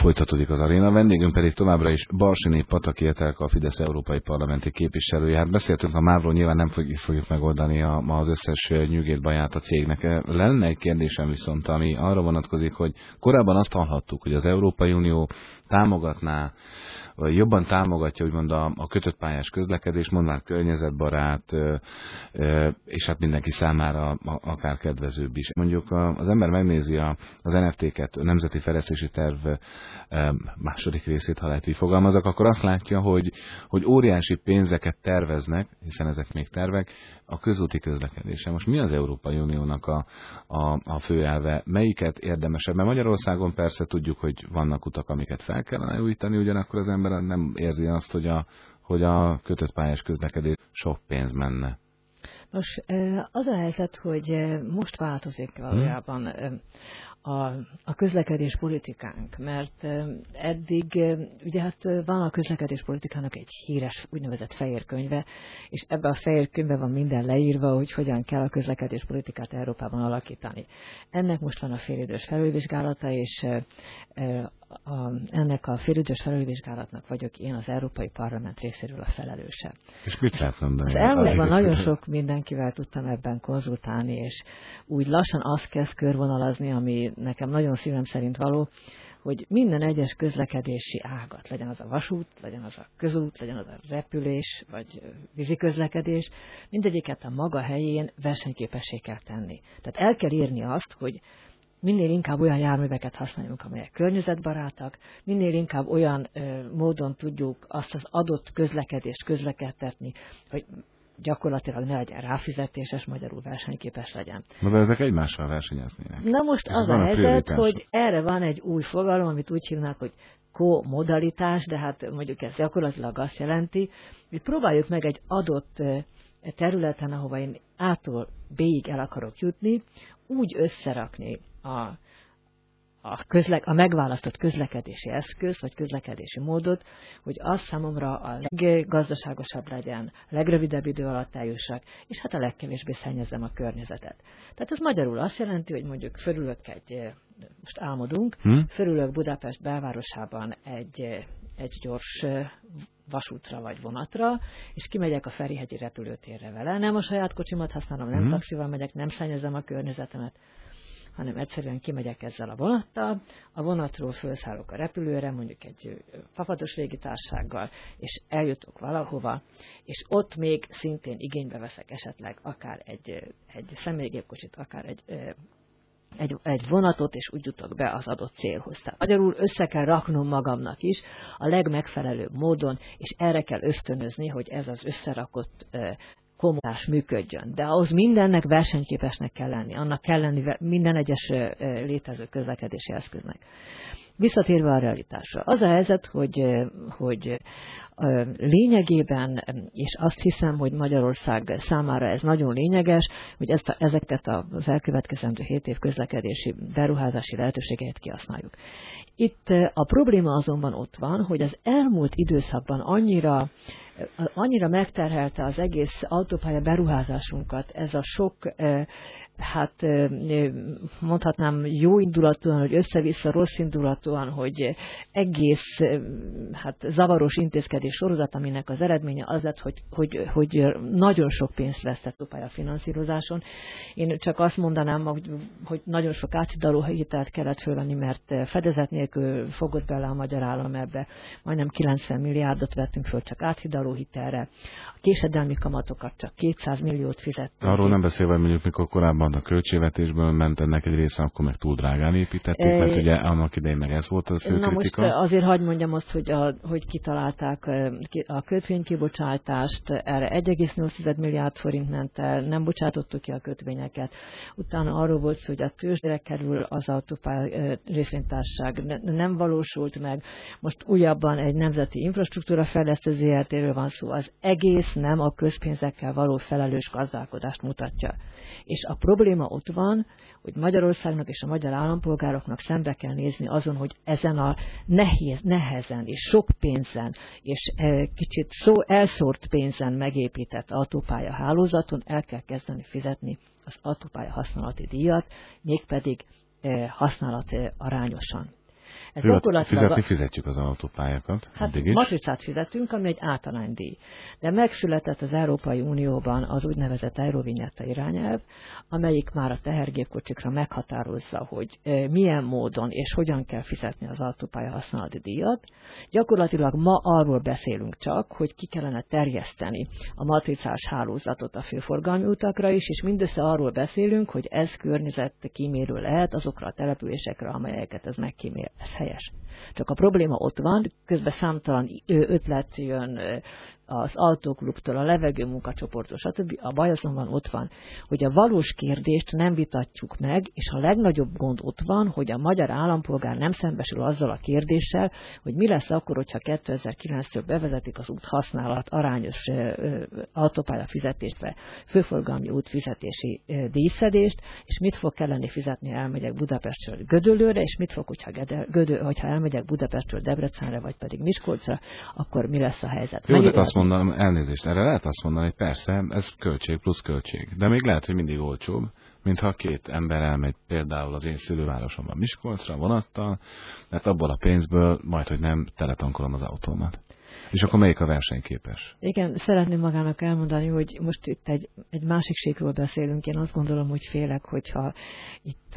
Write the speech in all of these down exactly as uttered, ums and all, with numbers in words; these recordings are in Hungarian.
Folytatódik az aréna, vendégünk pedig továbbra is Barsiny Pataki Etelka, a Fidesz európai parlamenti képviselője. Hát beszéltünk a MÁV-ról, nyilván nem fogjuk, fogjuk megoldani a, ma az összes nyűgét baját a cégnek. Lenne egy kérdésem viszont, ami arra vonatkozik, hogy korábban azt hallhattuk, hogy az Európai Unió támogatná, vagy jobban támogatja úgymond a, a kötött pályás közlekedést, mondván környezetbarát, és hát mindenki számára akár kedvezőbb is. Mondjuk az ember megnézi az en ef té-ket, a Nemzeti Fejlesztési Terv második részét, ha lehet így fogalmazok, akkor azt látja, hogy, hogy óriási pénzeket terveznek, hiszen ezek még tervek, a közúti közlekedésre. Most mi az Európai Uniónak a, a, a főelve? Melyiket érdemesebb? Mert Magyarországon persze tudjuk, hogy vannak utak, amiket fel kellene újítani, ugyanakkor az ember nem érzi azt, hogy a, hogy a kötött pályás közlekedés sok pénz menne. Nos, az a helyzet, hogy most változik valójában a, a közlekedés politikánk, mert eddig, ugye hát van a közlekedés politikának egy híres úgynevezett fehér könyve, és ebben a fehér könyvben van minden leírva, hogy hogyan kell a közlekedés politikát Európában alakítani. Ennek most van a félidős felülvizsgálata, és A, ennek a félidős felülvizsgálatnak vagyok én az Európai Parlament részéről a felelőse. És mit lehet mondani? Az elmúltban nagyon sok mindenkivel tudtam ebben konzultálni, és úgy lassan azt kezd körvonalazni, ami nekem nagyon szívem szerint való, hogy minden egyes közlekedési ágat, legyen az a vasút, legyen az a közút, legyen az a repülés, vagy vízi közlekedés, mindegyiket a maga helyén versenyképessé kell tenni. Tehát el kell írni azt, hogy minél inkább olyan járműveket használjunk, amelyek környezetbarátak, minél inkább olyan ö, módon tudjuk azt az adott közlekedést közlekedtetni, hogy gyakorlatilag ne legyen ráfizetéses, magyarul versenyképes legyen. Na, de ezek egymással versenyeznének. Na most az a helyzet, hogy erre van egy új fogalom, amit úgy hívnak, hogy co-modalitás, de hát mondjuk ez gyakorlatilag azt jelenti, hogy próbáljuk meg egy adott területen, ahova én A-tól B-ig el akarok jutni, úgy összerakni a, a, közle, a megválasztott közlekedési eszközt, vagy közlekedési módot, hogy az számomra a leggazdaságosabb legyen, a legrövidebb idő alatt eljussak, és hát a legkevésbé szennyezem a környezetet. Tehát ez magyarul azt jelenti, hogy mondjuk fölülök egy, most álmodunk, hmm? fölülök Budapest belvárosában egy, egy gyors vasútra vagy vonatra, és kimegyek a Ferihegyi repülőtérre vele. Nem a saját kocsimat használom, nem hmm. taxival megyek, nem szennyezem a környezetemet, hanem egyszerűen kimegyek ezzel a vonattal, a vonatról felszállok a repülőre, mondjuk egy fapados légitársággal, és eljutok valahova, és ott még szintén igénybe veszek esetleg akár egy, egy személygépkocsit, akár egy Egy, egy vonatot, és úgy jutok be az adott célhoz. Tehát magyarul össze kell raknom magamnak is a legmegfelelőbb módon, és erre kell ösztönözni, hogy ez az összerakott eh, kommunikás működjön. De ahhoz mindennek versenyképesnek kell lenni, annak kell lenni minden egyes eh, létező közlekedési eszköznek. Visszatérve a realitásra. Az a helyzet, hogy, hogy lényegében, és azt hiszem, hogy Magyarország számára ez nagyon lényeges, hogy ezt a, ezeket az elkövetkezendő hét év közlekedési beruházási lehetőségeit kihasználjuk. Itt a probléma azonban ott van, hogy az elmúlt időszakban annyira annyira megterhelte az egész autópálya beruházásunkat ez a sok, hát mondhatnám jó indulatúan, hogy össze-vissza rossz indulatúan, hogy egész hát zavaros intézkedés sorozat, aminek az eredménye az lett, hogy, hogy, hogy nagyon sok pénzt vesztett autópálya finanszírozáson. Én csak azt mondanám, hogy, hogy nagyon sok áthidaló hitelt kellett fölvenni, mert fedezet nélkül fogott bele a magyar állam ebbe. Majdnem kilencven milliárdot vettünk föl csak áthidaló hitelre. A késedelmi kamatokat csak kétszáz milliót fizettünk. Arról nem beszélve, hogy mondjuk mikor korábban a költségvetésből ment ennek egy része, akkor meg túl drágán építették, e... mert ugye annak idején meg ez volt a fő Na kritika. Most azért hagyd mondjam azt, hogy, a, hogy kitalálták a kötvénykibocsátást, erre egy egész nyolc milliárd forint ment el, nem bocsátottuk ki a kötvényeket. Utána arról volt szó, hogy a tőzsdére kerül az autópálya részvénytársaság, nem valósult meg. Most újabban egy nemzeti infrastruktúra fejlesztő zé er té-ről van szó, az egész nem a közpénzekkel való felelős gazdálkodást mutatja. És a probléma ott van, hogy Magyarországnak és a magyar állampolgároknak szembe kell nézni azon, hogy ezen a nehéz, nehezen és sok pénzen és kicsit szó, elszórt pénzen megépített autópálya hálózaton el kell kezdeni fizetni az autópálya használati díjat, mégpedig használat arányosan. Ez Privat, fizetni fizetjük az autópályákat. Hát matricát fizetünk, ami egy általánydíj. De megszületett az Európai Unióban az úgynevezett Eurovignetta irányelv, amelyik már a tehergépkocsikra meghatározza, hogy milyen módon és hogyan kell fizetni az autópálya használati díjat. Gyakorlatilag ma arról beszélünk csak, hogy ki kellene terjeszteni a matricás hálózatot a főforgalmi utakra is, és mindössze arról beszélünk, hogy ez környezetkímélő lehet azokra a településekre, amelyeket ez megkímél. Ez helyes. Csak a probléma ott van, közben számtalan ötlet jön az autóklubtól, a levegő munkacsoporttól, stb. A baj azonban ott van, hogy a valós kérdést nem vitatjuk meg, és a legnagyobb gond ott van, hogy a magyar állampolgár nem szembesül azzal a kérdéssel, hogy mi lesz akkor, hogyha kétezer-kilenctől bevezetik az úthasználat arányos autópálya fizetésbe, főforgalmi útfizetési díjszedést, és mit fog kelleni fizetni, elmegyek Budapestről Gödöllőre, és mit fog, hogyha, Gödö, hogyha elmegyek Budapestről Debrecenre, vagy pedig Miskolcra, akkor mi lesz a helyzet? Jó, de azt mondanom, elnézést, erre lehet azt mondani, hogy persze, ez költség plusz költség. De még lehet, hogy mindig olcsóbb, mintha két ember elmegy például az én szülővárosomban Miskolcra vonattal, mert abból a pénzből majd, hogy nem teletankolom az autómat. És akkor melyik a versenyképes? Igen, szeretném magának elmondani, hogy most itt egy, egy másik síkról beszélünk. Én azt gondolom, hogy félek, hogyha itt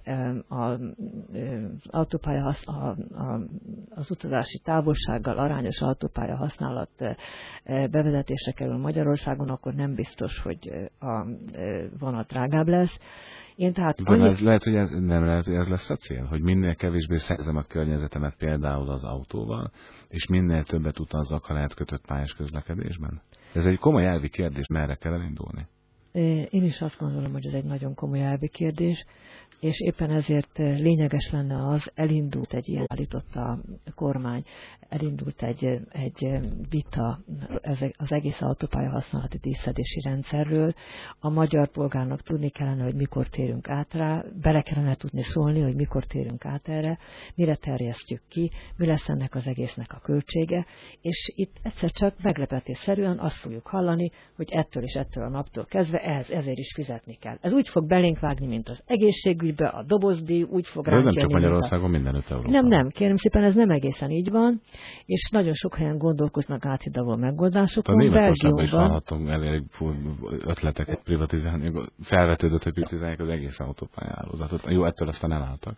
az autópálya, a, a, az utazási távolsággal arányos autópálya használat bevezetésre kerül Magyarországon, akkor nem biztos, hogy a vonat drágább lesz. Én tehát annyi... ez lehet, hogy ez, nem lehet, hogy ez lesz a cél, hogy minél kevésbé szennyezem a környezetemet például az autóval, és minél többet utazzak, ha lehet kötött pályás közlekedésben? Ez egy komoly elvi kérdés, merre kell elindulni? Én is azt gondolom, hogy ez egy nagyon komoly elvi kérdés, és éppen ezért lényeges lenne az, elindult egy ilyen, állított a kormány, elindult egy, egy vita az egész autópálya használati díjszedési rendszerről. A magyar polgárnak tudni kellene, hogy mikor térünk át rá, bele kellene tudni szólni, hogy mikor térünk át erre, mire terjesztjük ki, mi lesz ennek az egésznek a költsége, és itt egyszer csak meglepetésszerűen azt fogjuk hallani, hogy ettől és ettől a naptól kezdve ehhez ezért is fizetni kell. Ez úgy fog belénk vágni, mint az egészségügybe, a dobozdíj úgy fog ránk jönni. Nem csak Magyarországon, a... mindenütt Európában. Nem, nem, kérem szépen, ez nem egészen így van, és nagyon sok helyen gondolkoznak áthidaló megoldásokon. A Németországban is hallhatunk elég ötleteket privatizálni, felvetődött, hogy privatizálják az egész autópályahálózatot. Jó, ettől aztán elálltak.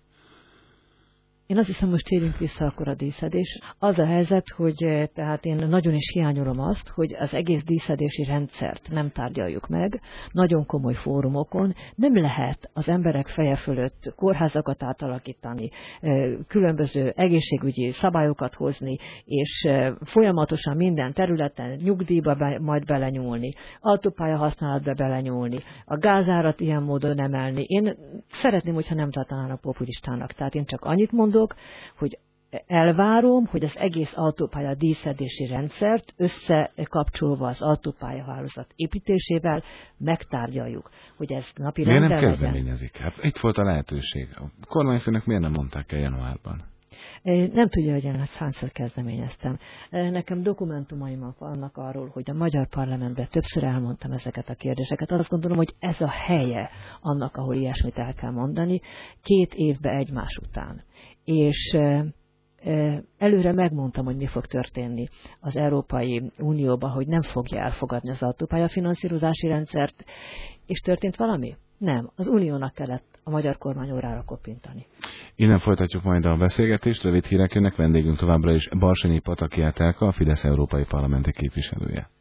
Én azt hiszem, most térjünk vissza akkor a díjszedés. Az a helyzet, hogy tehát én nagyon is hiányolom azt, hogy az egész díjszedési rendszert nem tárgyaljuk meg, nagyon komoly fórumokon. Nem lehet az emberek feje fölött kórházakat átalakítani, különböző egészségügyi szabályokat hozni, és folyamatosan minden területen nyugdíjba be, majd belenyúlni, autópálya használatba belenyúlni, a gázárat ilyen módon emelni. Én szeretném, hogyha nem tartanának populistának. Tehát én csak annyit mondom, hogy elvárom, hogy az egész autópálya díjszedési rendszert összekapcsolva az autópályahálózat építésével megtárgyaljuk, hogy ez napi rendben legyen. Miért nem kezdeményezik? Hát itt volt a lehetőség. A kormányfőnek miért nem mondták el januárban? Nem tudja, hogy én ezt hányszor kezdeményeztem. Nekem dokumentumaim vannak arról, hogy a magyar parlamentben többször elmondtam ezeket a kérdéseket. Azt gondolom, hogy ez a helye annak, ahol ilyesmit el kell mondani, két évbe egymás után. És előre megmondtam, hogy mi fog történni az Európai Unióban, hogy nem fogja elfogadni az autópályafinanszírozási rendszert, és történt valami? Nem. Az Uniónak kellett a magyar kormány órára koppintani. Innen folytatjuk majd a beszélgetést, rövid hírek jönnek, vendégünk továbbra is Barsonyi Pataki Etelka, a Fidesz európai parlamenti képviselője.